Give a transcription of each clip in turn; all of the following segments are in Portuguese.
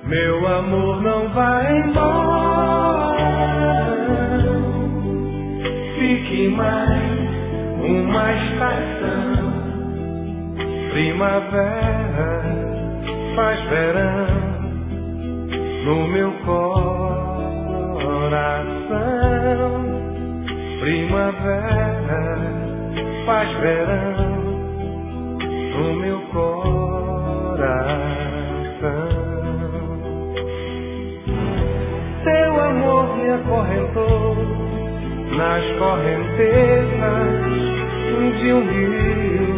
Meu amor não vai embora, fique mais uma estação. Primavera faz verão no meu coração. Primavera faz verão no meu coração. Teu amor me acorrentou nas correntezas de um rio,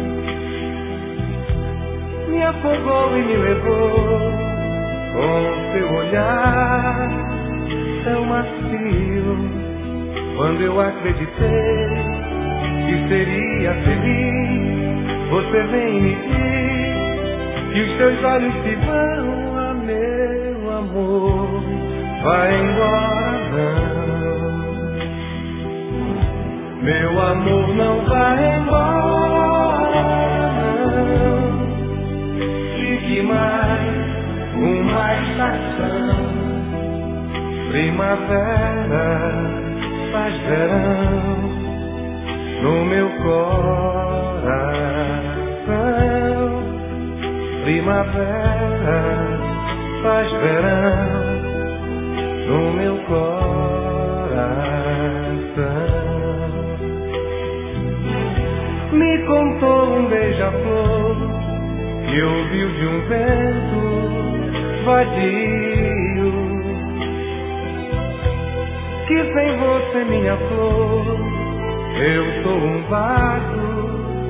me afogou e me levou com seu olhar tão macio. Quando eu acreditei que seria feliz, você vem me diz que os seus olhos se vão. Meu amor, vai embora não. Meu amor não vai embora não. Fique mais uma estação. Primavera faz verão no meu coração. Primavera faz verão no meu coração. Me contou um beija-flor que ouviu de um vento vadio, que sem você, minha flor, eu sou um vaso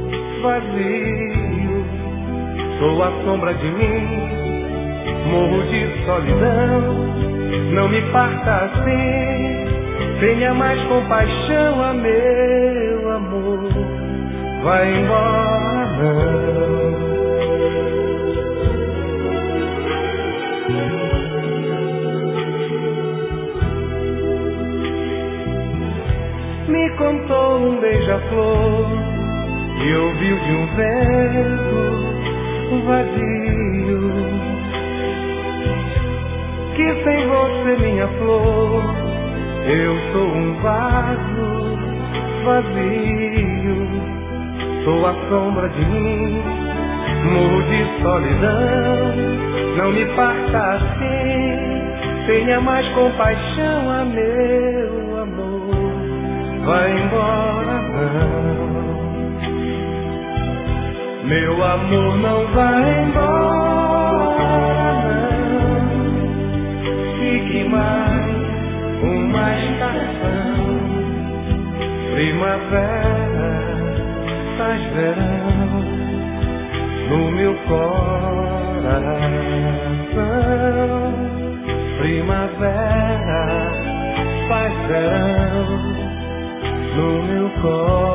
vazio. Sou a sombra de mim, morro de solidão. Não me parta assim, tenha mais compaixão, meu amor, vai embora não. Me contou um beija-flor que ouviu de um vento vazio, que sem você, minha flor, eu sou um vaso vazio. Sou a sombra de mim, morro de solidão. Não me parta assim, tenha mais compaixão, meu amor, vai embora não. Meu amor não vai embora não. Fique mais uma estação. Primavera faz verão no meu coração. Primavera faz verão no meu coração.